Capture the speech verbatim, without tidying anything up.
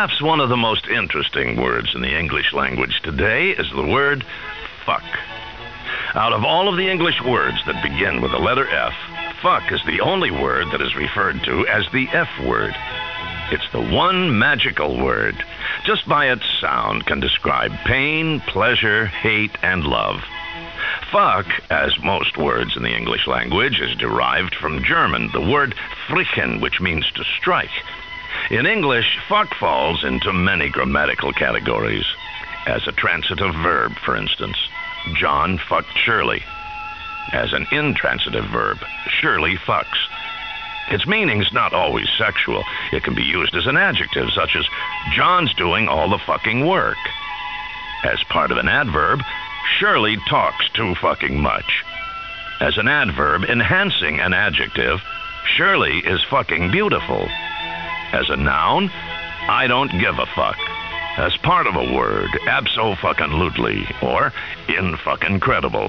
Perhaps one of the most interesting words in the English language today is the word fuck. Out of all of the English words that begin with the letter F, fuck is the only word that is referred to as the F word. It's the one magical word. Just by its sound can describe pain, pleasure, hate, and love. Fuck, as most words in the English language, is derived from German, the word frichen, which means to strike. In English, fuck falls into many grammatical categories. As a transitive verb, for instance, John fucked Shirley. As an intransitive verb, Shirley fucks. Its meaning's not always sexual. It can be used as an adjective, such as, John's doing all the fucking work. As part of an adverb, Shirley talks too fucking much. As an adverb enhancing an adjective, Shirley is fucking beautiful. As a noun, I don't give a fuck. As part of a word, abso-fucking-lutely, or in-fucking-credible.